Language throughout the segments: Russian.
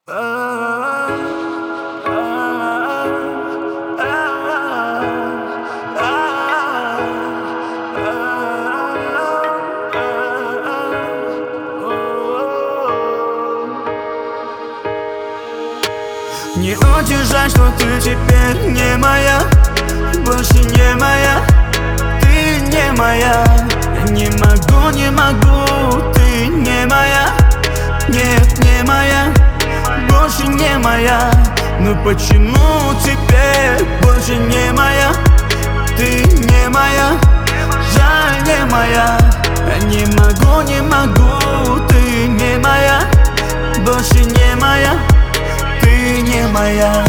Мне очень жаль, что ты теперь не моя, больше не моя, ты не моя. Я не могу, ты не моя, нет, не моя, больше не моя. Но почему теперь больше не моя, ты не моя, жаль, не моя. Я не могу, ты не моя, больше не моя, ты не моя.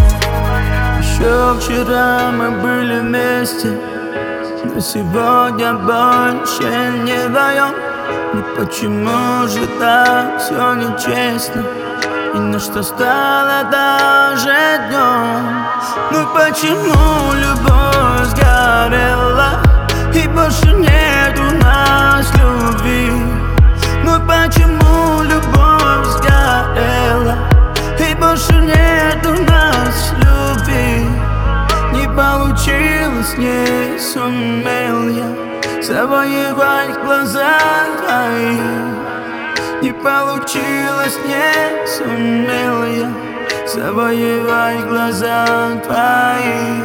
Еще вчера мы были вместе, но сегодня больше не вдвоем. Ну почему же так все нечестно, и на что стало даже днем? Ну почему любовь сгорела, и больше нет у нас любви? Ну почему любовь сгорела, и больше нет у нас любви? Не получилось, не сумел я завоевать глаза твои. Не получилось, не сумел я завоевать глаза твои.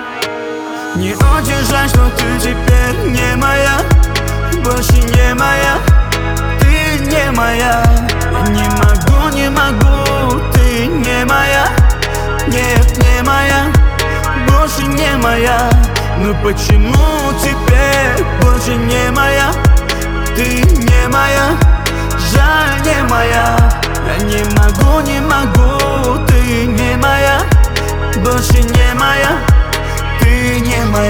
Мне очень жаль, что ты теперь не моя, больше не моя, ты не моя. Я не могу, ты не моя, нет, не моя, больше не моя. Ну почему теперь больше не моя, ты не моя, жаль, не моя. Я не могу, ты не моя, больше не моя, ты не моя.